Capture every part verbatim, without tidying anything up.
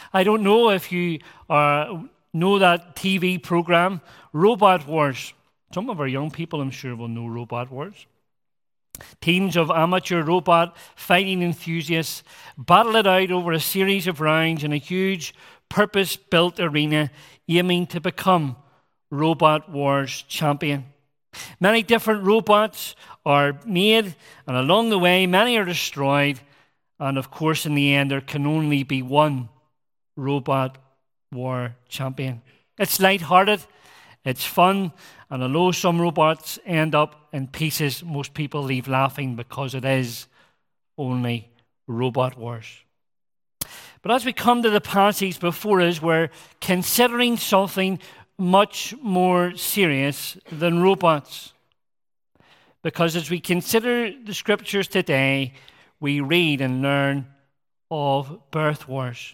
I don't know if you uh, know that T V program, Robot Wars. Some of our young people, I'm sure, will know Robot Wars. Teams of amateur robot fighting enthusiasts battle it out over a series of rounds in a huge purpose-built arena aiming to become Robot Wars champion. Many different robots are made, and along the way, many are destroyed. And of course, in the end, there can only be one Robot War champion. It's lighthearted, it's fun, and although some robots end up in pieces, most people leave laughing because it is only Robot Wars. But as we come to the passage before us, we're considering something much more serious than robots. Because as we consider the scriptures today, we read and learn of birth wars.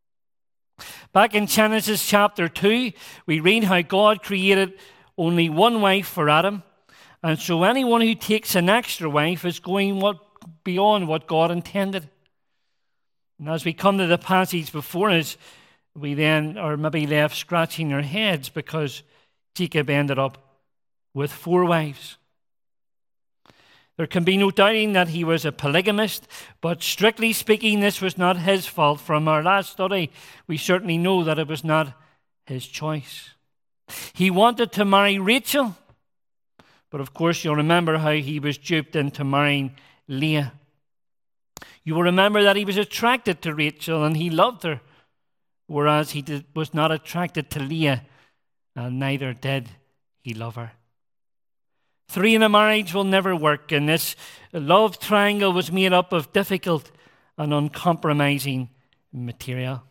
Back in Genesis chapter two, we read how God created only one wife for Adam. And so anyone who takes an extra wife is going what, beyond what God intended. And as we come to the passage before us, we then are maybe left scratching our heads because Jacob ended up with four wives. There can be no doubting that he was a polygamist, but strictly speaking, this was not his fault. From our last study, we certainly know that it was not his choice. He wanted to marry Rachel, but of course you'll remember how he was duped into marrying Leah. You will remember that he was attracted to Rachel and he loved her, whereas he did, was not attracted to Leah, and neither did he love her. Three in a marriage will never work, and this love triangle was made up of difficult and uncompromising material.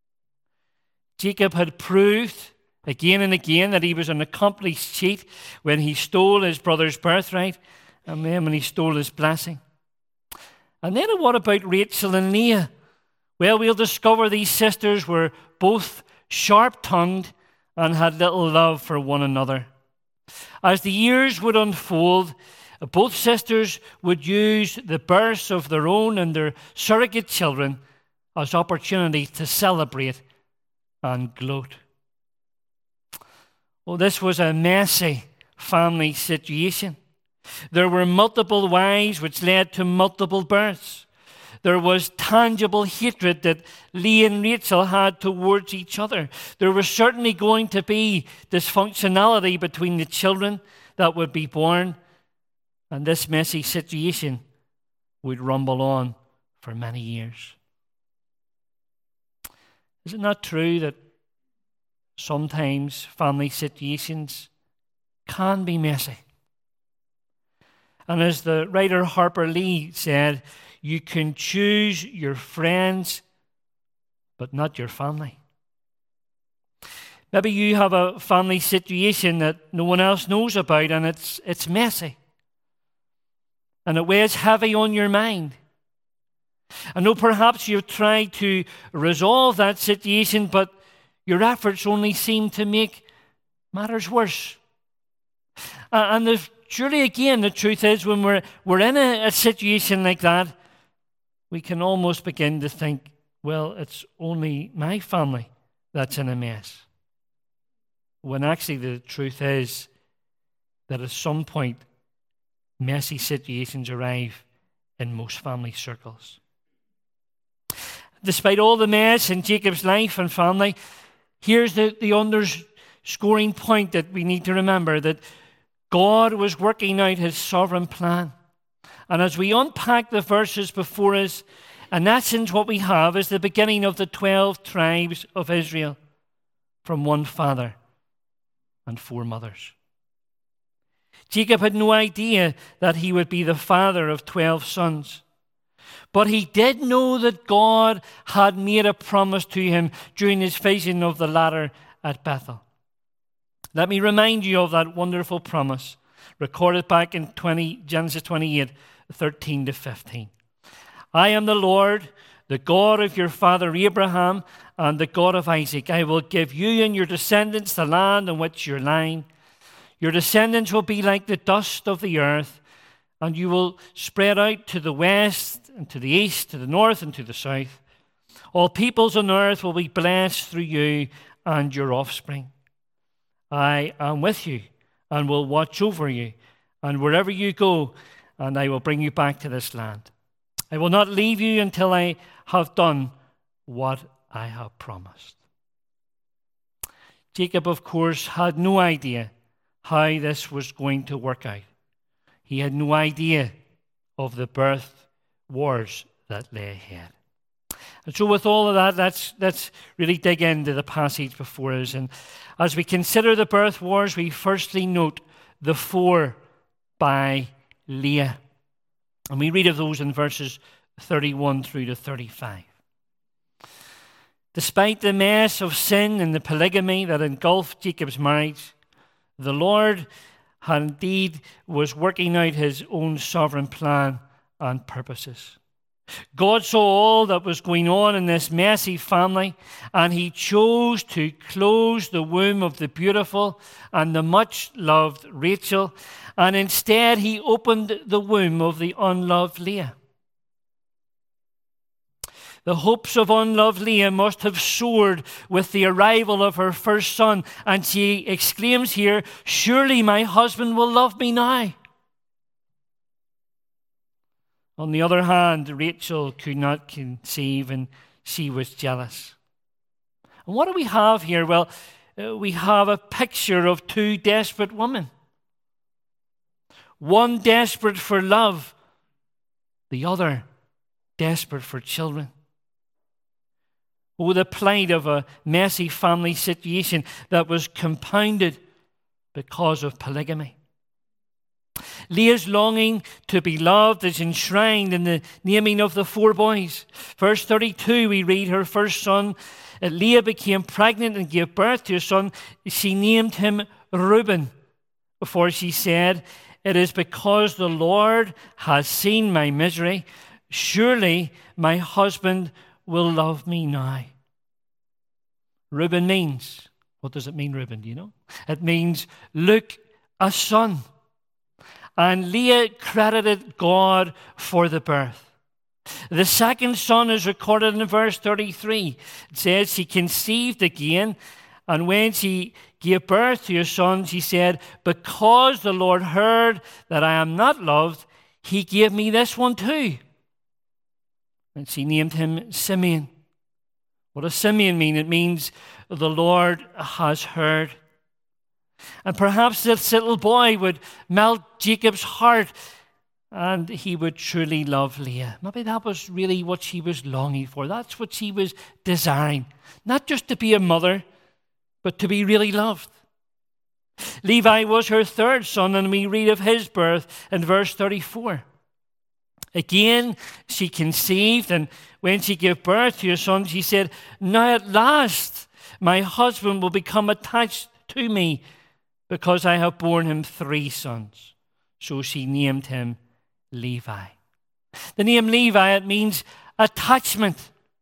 Jacob had proved again and again that he was an accomplished cheat when he stole his brother's birthright and then when he stole his blessing. And then what about Rachel and Leah? Well, we'll discover these sisters were both sharp-tongued and had little love for one another. As the years would unfold, both sisters would use the births of their own and their surrogate children as opportunities to celebrate and gloat. Well, this was a messy family situation. There were multiple wives, which led to multiple births. There was tangible hatred that Leah and Rachel had towards each other. There was certainly going to be dysfunctionality between the children that would be born, and this messy situation would rumble on for many years. Is it not true that sometimes family situations can be messy? And as the writer Harper Lee said, you can choose your friends, but not your family. Maybe you have a family situation that no one else knows about, and it's it's messy. And it weighs heavy on your mind. I know perhaps you've tried to resolve that situation, but your efforts only seem to make matters worse. Uh, and there's surely, again, the truth is when we're, we're in a, a situation like that, we can almost begin to think, well, it's only my family that's in a mess. When actually the truth is that at some point, messy situations arrive in most family circles. Despite all the mess in Jacob's life and family, here's the, the underscoring point that we need to remember, that God was working out his sovereign plan. And as we unpack the verses before us, in essence what we have is the beginning of the twelve tribes of Israel from one father and four mothers. Jacob had no idea that he would be the father of twelve sons. But he did know that God had made a promise to him during his vision of the ladder at Bethel. Let me remind you of that wonderful promise recorded back in Genesis twenty-eight, thirteen to fifteen. I am the Lord, the God of your father Abraham and the God of Isaac. I will give you and your descendants the land on which you're lying. Your descendants will be like the dust of the earth, and you will spread out to the west and to the east, to the north and to the south. All peoples on earth will be blessed through you and your offspring. I am with you and will watch over you, and wherever you go, and I will bring you back to this land. I will not leave you until I have done what I have promised. Jacob, of course, had no idea how this was going to work out. He had no idea of the birth wars that lay ahead. And so with all of that, let's, let's really dig into the passage before us. And as we consider the birth wars, we firstly note the four by Leah. And we read of those in verses thirty-one through to thirty-five. Despite the mess of sin and the polygamy that engulfed Jacob's marriage, the Lord indeed was working out his own sovereign plan and purposes. God saw all that was going on in this messy family, and he chose to close the womb of the beautiful and the much-loved Rachel, and instead he opened the womb of the unloved Leah. The hopes of unloved Leah must have soared with the arrival of her first son, and she exclaims here, "Surely my husband will love me now." On the other hand, Rachel could not conceive, and she was jealous. And what do we have here? Well, uh, we have a picture of two desperate women. One desperate for love, the other desperate for children. Oh, the plight of a messy family situation that was compounded because of polygamy. Leah's longing to be loved is enshrined in the naming of the four boys. Verse thirty-two, we read her first son. Leah became pregnant and gave birth to a son. She named him Reuben, for she said, "It is because the Lord has seen my misery. Surely my husband will love me now." Reuben means, what does it mean, Reuben? Do you know? It means, look, a son. And Leah credited God for the birth. The second son is recorded in verse thirty-three. It says, she conceived again, and when she gave birth to a son, she said, "Because the Lord heard that I am not loved, he gave me this one too." And she named him Simeon. What does Simeon mean? It means the Lord has heard. And perhaps this little boy would melt Jacob's heart, and he would truly love Leah. Maybe that was really what she was longing for. That's what she was desiring. Not just to be a mother, but to be really loved. Levi was her third son, and we read of his birth in verse thirty-four. Again, she conceived, and when she gave birth to a son, she said, "Now at last my husband will become attached to me, because I have borne him three sons." So she named him Levi. The name Levi, it means attachment.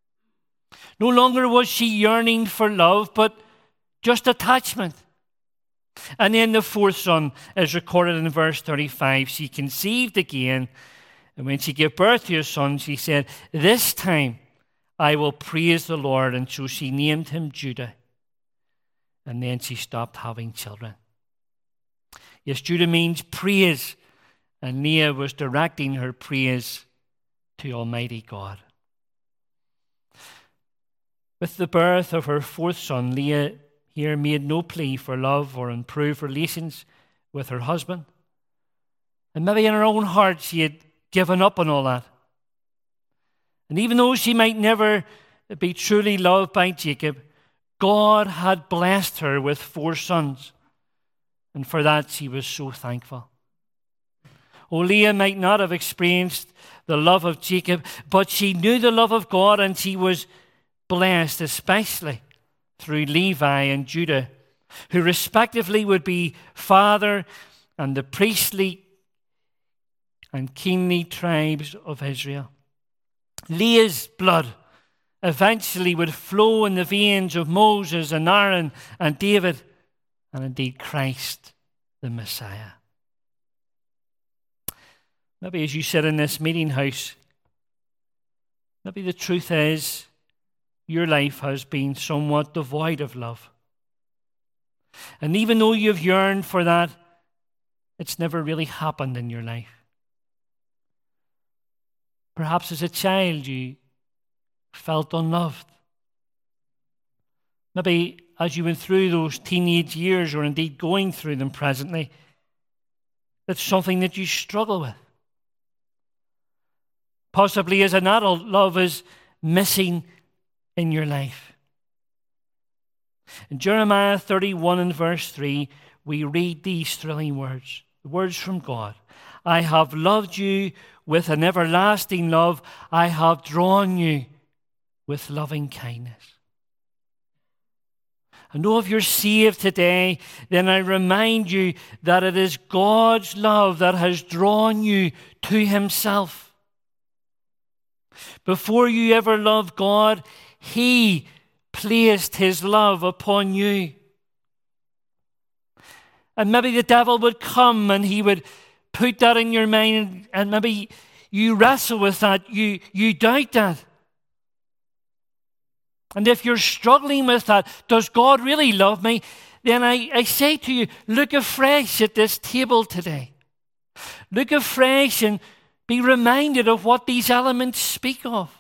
No longer was she yearning for love, but just attachment. And then the fourth son is recorded in verse thirty-five. She conceived again, and when she gave birth to a son, she said, "This time I will praise the Lord." And so she named him Judah. And then she stopped having children. Yes, Judah means praise, and Leah was directing her praise to Almighty God. With the birth of her fourth son, Leah here made no plea for love or improved relations with her husband. And maybe in her own heart she had given up on all that. And even though she might never be truly loved by Jacob, God had blessed her with four sons. And for that she was so thankful. Oh, Leah might not have experienced the love of Jacob, but she knew the love of God, and she was blessed, especially through Levi and Judah, who respectively would be father and the priestly and kingly tribes of Israel. Leah's blood eventually would flow in the veins of Moses and Aaron and David, and indeed Christ, the Messiah. Maybe as you sit in this meeting house, maybe the truth is your life has been somewhat devoid of love. And even though you've yearned for that, it's never really happened in your life. Perhaps as a child you felt unloved. Maybe as you went through those teenage years, or indeed going through them presently, it's something that you struggle with. Possibly as an adult, love is missing in your life. In Jeremiah thirty-one and verse three, we read these thrilling words, the words from God. I have loved you with an everlasting love. I have drawn you with loving kindness. And know if you're saved today, then I remind you that it is God's love that has drawn you to himself. Before you ever loved God, he placed his love upon you. And maybe the devil would come and he would put that in your mind, and maybe you wrestle with that, you, you doubt that. And if you're struggling with that, does God really love me? Then I, I say to you, look afresh at this table today. Look afresh and be reminded of what these elements speak of.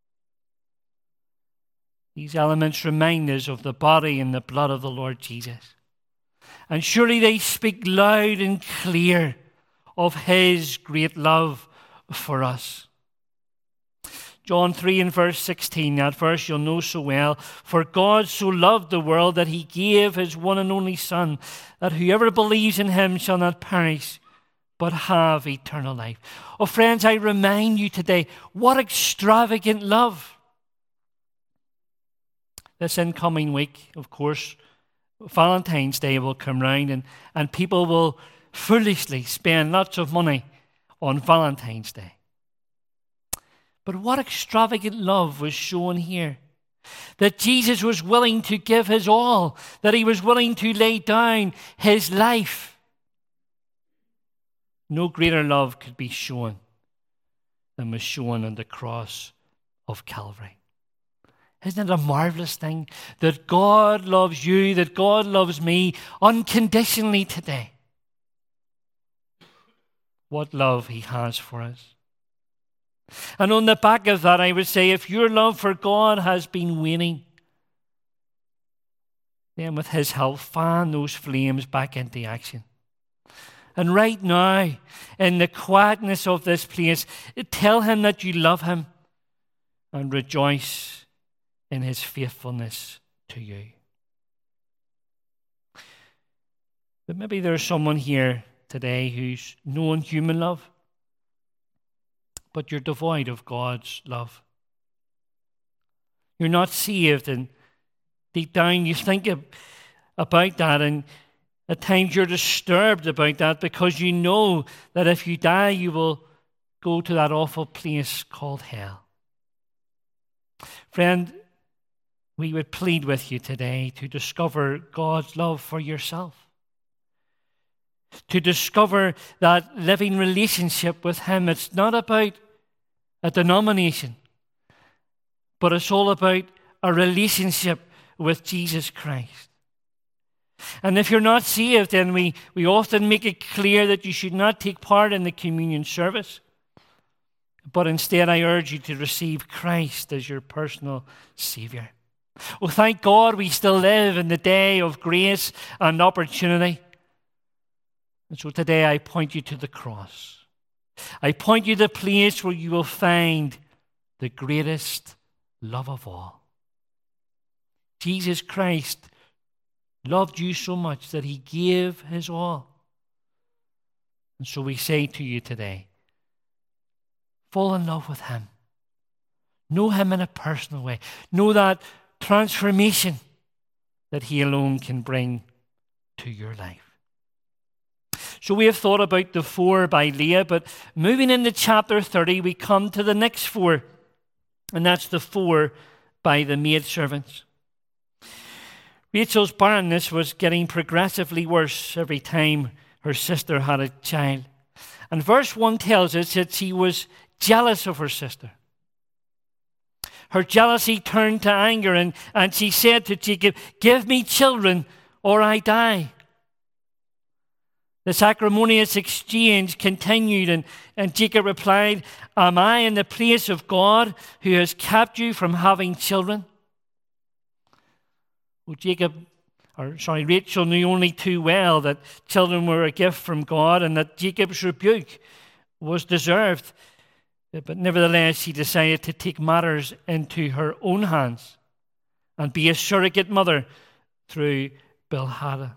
These elements remind us of the body and the blood of the Lord Jesus. And surely they speak loud and clear of his great love for us. John three and verse sixteen, that verse you'll know so well. For God so loved the world that he gave his one and only Son, that whoever believes in him shall not perish, but have eternal life. Oh, friends, I remind you today, what extravagant love. This incoming week, of course, Valentine's Day will come round, and, and people will foolishly spend lots of money on Valentine's Day. But what extravagant love was shown here. That Jesus was willing to give his all. That he was willing to lay down his life. No greater love could be shown than was shown on the cross of Calvary. Isn't it a marvelous thing that God loves you, that God loves me unconditionally today? What love he has for us. And on the back of that, I would say, if your love for God has been waning, then with his help, fan those flames back into action. And right now, in the quietness of this place, tell him that you love him and rejoice in his faithfulness to you. But maybe there's someone here today who's known human love, but you're devoid of God's love. You're not saved, and deep down you think about that, and at times you're disturbed about that because you know that if you die, you will go to that awful place called hell. Friend, we would plead with you today to discover God's love for yourself. To discover that living relationship with him. It's not about a denomination, but it's all about a relationship with Jesus Christ. And if you're not saved, then we, we often make it clear that you should not take part in the communion service. But instead, I urge you to receive Christ as your personal Savior. Well, thank God we still live in the day of grace and opportunity. And so today I point you to the cross. I point you to the place where you will find the greatest love of all. Jesus Christ loved you so much that he gave his all. And so we say to you today, fall in love with him. Know him in a personal way. Know that transformation that he alone can bring to your life. So we have thought about the four by Leah, but moving into chapter thirty, we come to the next four, and that's the four by the maidservants. Rachel's barrenness was getting progressively worse every time her sister had a child. And verse one tells us that she was jealous of her sister. Her jealousy turned to anger, and, and she said to Jacob, "Give me children, or I die." This acrimonious exchange continued, and, and Jacob replied, "Am I in the place of God who has kept you from having children?" Well, Jacob, or sorry, Rachel knew only too well that children were a gift from God and that Jacob's rebuke was deserved. But nevertheless, she decided to take matters into her own hands and be a surrogate mother through Bilhah.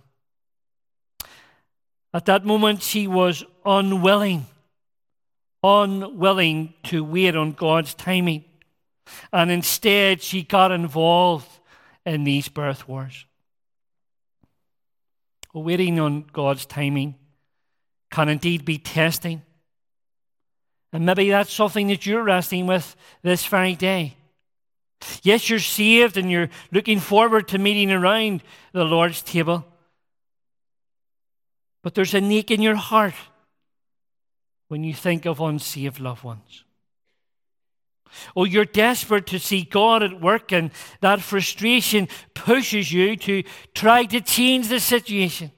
At that moment, she was unwilling, unwilling to wait on God's timing. And instead, she got involved in these birth wars. Waiting on God's timing can indeed be testing. And maybe that's something that you're wrestling with this very day. Yes, you're saved and you're looking forward to meeting around the Lord's table. But there's an ache in your heart when you think of unsaved loved ones. Oh, you're desperate to see God at work, and that frustration pushes you to try to change the situation.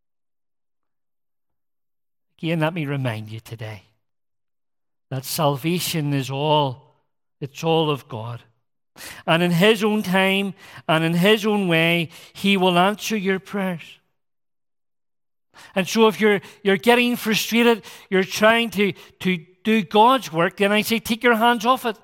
Again, let me remind you today that salvation is all, it's all of God. And in His own time and in His own way, He will answer your prayers. And so if you're you're getting frustrated, you're trying to, to do God's work, then I say take your hands off it.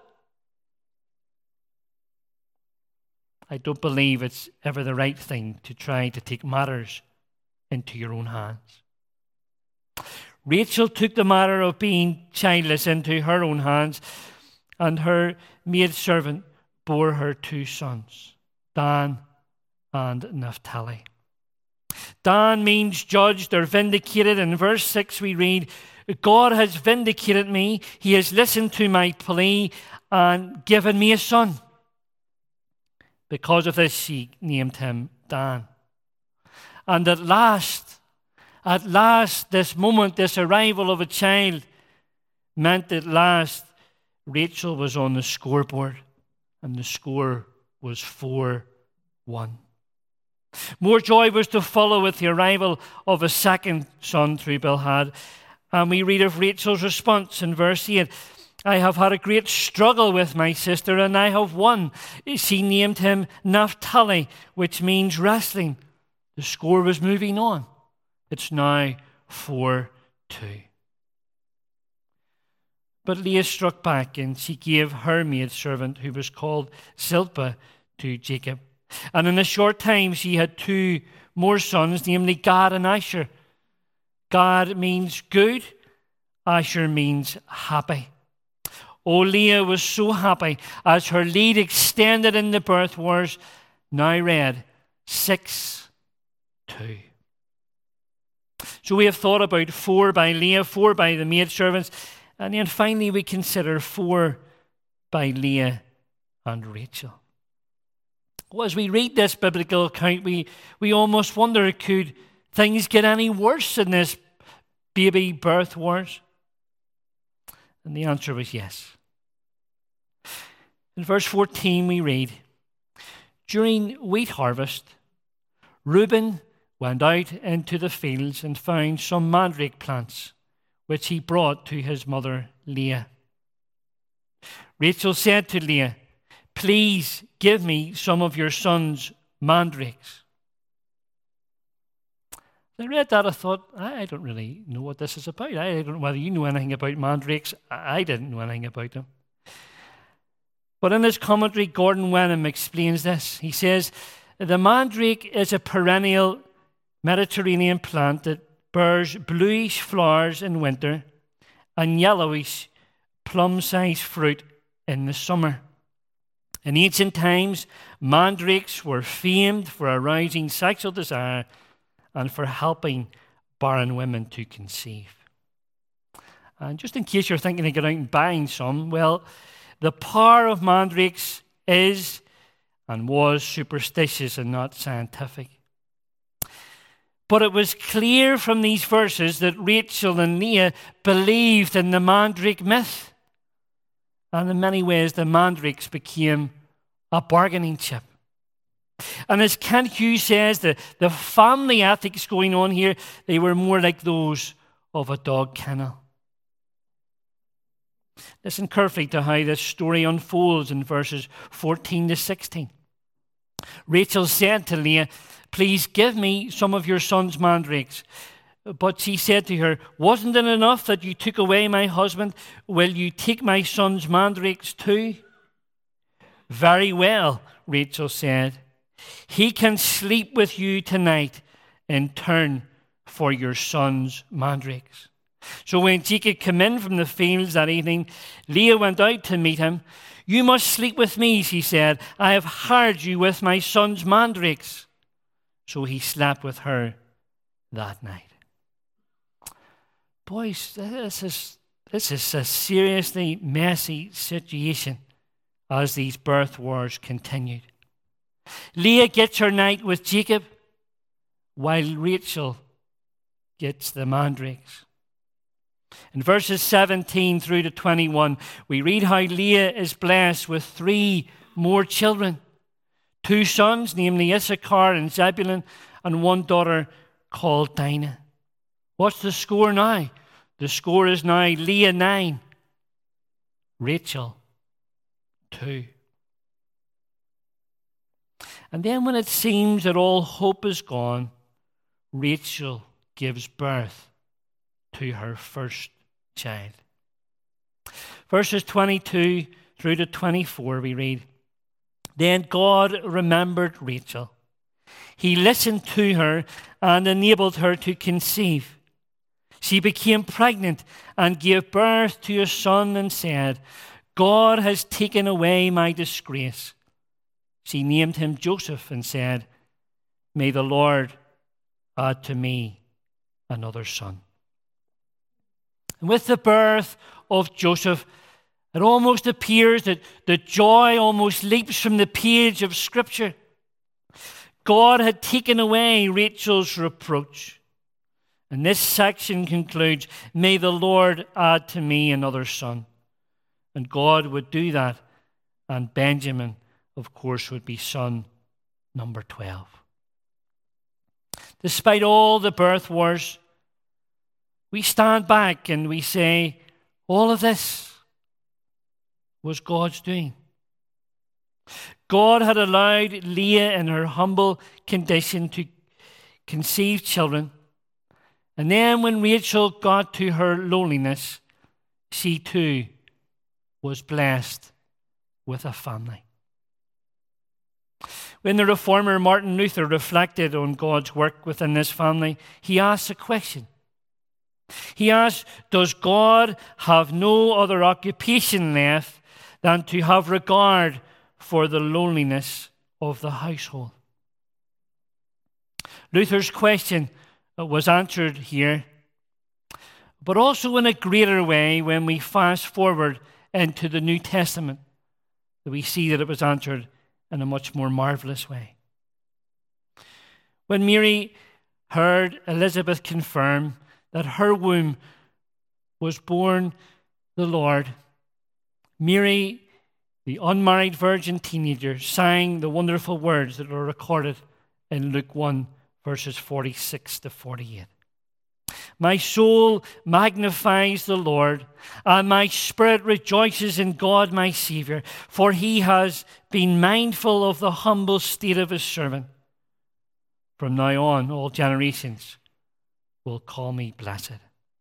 I don't believe it's ever the right thing to try to take matters into your own hands. Rachel took the matter of being childless into her own hands, and her maidservant bore her two sons, Dan and Naphtali. Dan means judged or vindicated. In verse six we read, "God has vindicated me. He has listened to my plea and given me a son." Because of this, she named him Dan. And at last, at last, this moment, this arrival of a child meant at last Rachel was on the scoreboard, and the score was four one. More joy was to follow with the arrival of a second son through Bilhah. And we read of Rachel's response in verse eight. "I have had a great struggle with my sister, and I have won." She named him Naphtali, which means wrestling. The score was moving on. It's now four two. But Leah struck back, and she gave her maidservant, who was called Zilpah, to Jacob. And in a short time she had two more sons, namely Gad and Asher. Gad means good, Asher means happy. Oh, Leah was so happy as her lead extended in the birth wars, now read six two. So we have thought about four by Leah, four by the maidservants, and then finally we consider four by Leah and Rachel. Well, as we read this biblical account, we, we almost wonder, could things get any worse in this baby birth wars? And the answer was yes. In verse fourteen we read, "During wheat harvest, Reuben went out into the fields and found some mandrake plants, which he brought to his mother Leah. Rachel said to Leah, 'Please give me some of your son's mandrakes.'" When I read that, I thought, I don't really know what this is about. I don't know whether you know anything about mandrakes. I didn't know anything about them. But in his commentary, Gordon Wenham explains this. He says, "The mandrake is a perennial Mediterranean plant that bears bluish flowers in winter and yellowish plum-sized fruit in the summer. In ancient times, mandrakes were famed for arousing sexual desire and for helping barren women to conceive." And just in case you're thinking of going out and buying some, well, the power of mandrakes is and was superstitious and not scientific. But it was clear from these verses that Rachel and Leah believed in the mandrake myth. And in many ways, the mandrakes became a bargaining chip. And as Kent Hughes says, the, the family ethics going on here, they were more like those of a dog kennel. Listen carefully to how this story unfolds in verses fourteen to sixteen. Rachel said to Leah, "Please give me some of your son's mandrakes." But she said to her, "Wasn't it enough that you took away my husband? Will you take my son's mandrakes too?" "Very well," Rachel said. "He can sleep with you tonight in turn for your son's mandrakes." So when Jacob came in from the fields that evening, Leah went out to meet him. "You must sleep with me," she said. "I have hired you with my son's mandrakes." So he slept with her that night. Boys, this is, this is a seriously messy situation as these birth wars continued. Leah gets her night with Jacob, while Rachel gets the mandrakes. In verses seventeen through to twenty-one, we read how Leah is blessed with three more children. Two sons, namely Issachar and Zebulun, and one daughter called Dinah. What's the score now? The score is now Leah nine, Rachel two. And then when it seems that all hope is gone, Rachel gives birth to her first child. Verses twenty-two through to twenty-four, we read, "Then God remembered Rachel. He listened to her and enabled her to conceive. She became pregnant and gave birth to a son and said, 'God has taken away my disgrace.' She named him Joseph and said, 'May the Lord add to me another son.'" And with the birth of Joseph, it almost appears that the joy almost leaps from the page of Scripture. God had taken away Rachel's reproach. And this section concludes, "May the Lord add to me another son." And God would do that, and Benjamin, of course, would be son number twelve. Despite all the birth wars, we stand back and we say, all of this was God's doing. God had allowed Leah in her humble condition to conceive children. And then when Rachel got to her loneliness, she too was blessed with a family. When the reformer Martin Luther reflected on God's work within this family, he asked a question. He asked, does God have no other occupation left than to have regard for the loneliness of the household? Luther's question was answered here, but also in a greater way when we fast forward into the New Testament, that we see that it was answered in a much more marvelous way. When Mary heard Elizabeth confirm that her womb was born the Lord, Mary, the unmarried virgin teenager, sang the wonderful words that are recorded in Luke one, verses forty-six to forty-eight. My soul magnifies the Lord, and my spirit rejoices in God my Savior, for he has been mindful of the humble state of his servant. From now on, all generations will call me blessed.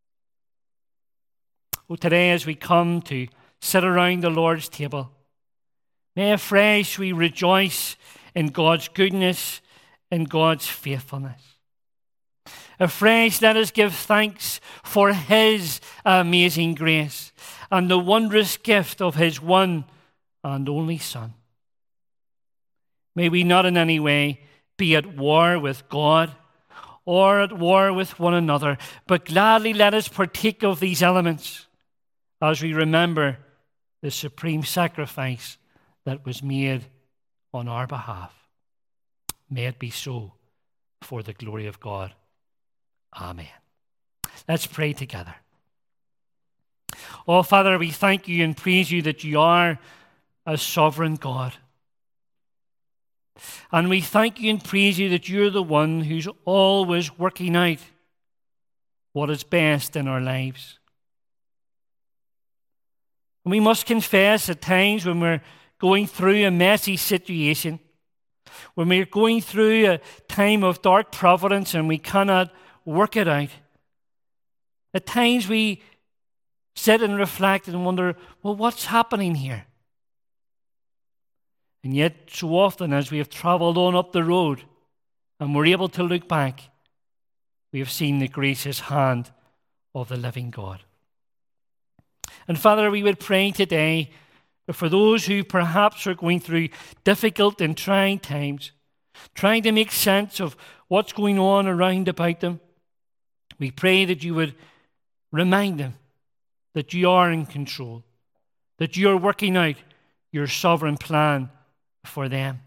Oh, today as we come to sit around the Lord's table, may afresh we rejoice in God's goodness and God's faithfulness. Afresh, let us give thanks for his amazing grace and the wondrous gift of his one and only Son. May we not in any way be at war with God or at war with one another, but gladly let us partake of these elements as we remember the supreme sacrifice that was made on our behalf. May it be so for the glory of God. Amen. Let's pray together. Oh, Father, we thank you and praise you that you are a sovereign God. And we thank you and praise you that you're the one who's always working out what is best in our lives. And we must confess at times when we're going through a messy situation, when we're going through a time of dark providence and we cannot work it out, at times we sit and reflect and wonder, well, what's happening here? And yet, so often as we have traveled on up the road and we're able to look back, we have seen the gracious hand of the living God. And Father, we would pray today for those who perhaps are going through difficult and trying times, trying to make sense of what's going on around about them. We pray that you would remind them that you are in control, that you are working out your sovereign plan for them.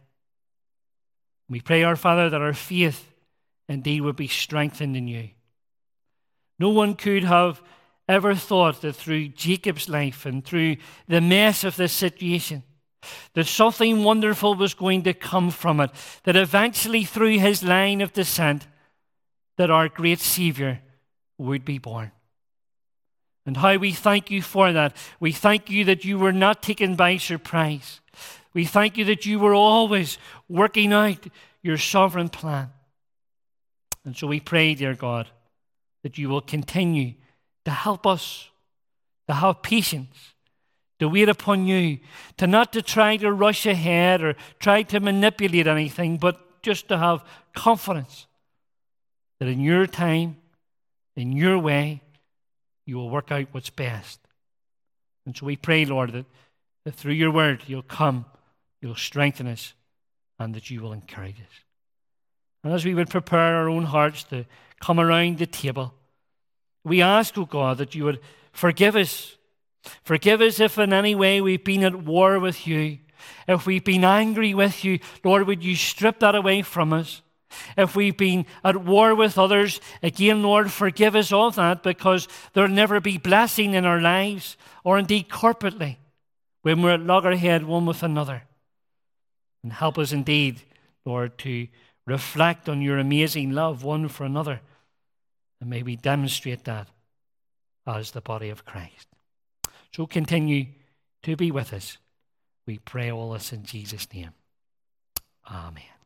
We pray, our Father, that our faith indeed would be strengthened in you. No one could have ever thought that through Jacob's life and through the mess of this situation, that something wonderful was going to come from it, that eventually through his line of descent, that our great Savior would be born. And how we thank you for that. We thank you that you were not taken by surprise. We thank you that you were always working out your sovereign plan. And so we pray, dear God, that you will continue to help us, to have patience, to wait upon you, to not to try to rush ahead or try to manipulate anything, but just to have confidence that in your time, in your way, you will work out what's best. And so we pray, Lord, that, that through your word you'll come, you'll strengthen us, and that you will encourage us. And as we would prepare our own hearts to come around the table, we ask, O God, that you would forgive us. Forgive us if in any way we've been at war with you. If we've been angry with you, Lord, would you strip that away from us? If we've been at war with others, again, Lord, forgive us of that, because there'll never be blessing in our lives, or indeed corporately, when we're at loggerhead one with another. And help us indeed, Lord, to reflect on your amazing love one for another. And may we demonstrate that as the body of Christ. So continue to be with us. We pray all this in Jesus' name. Amen.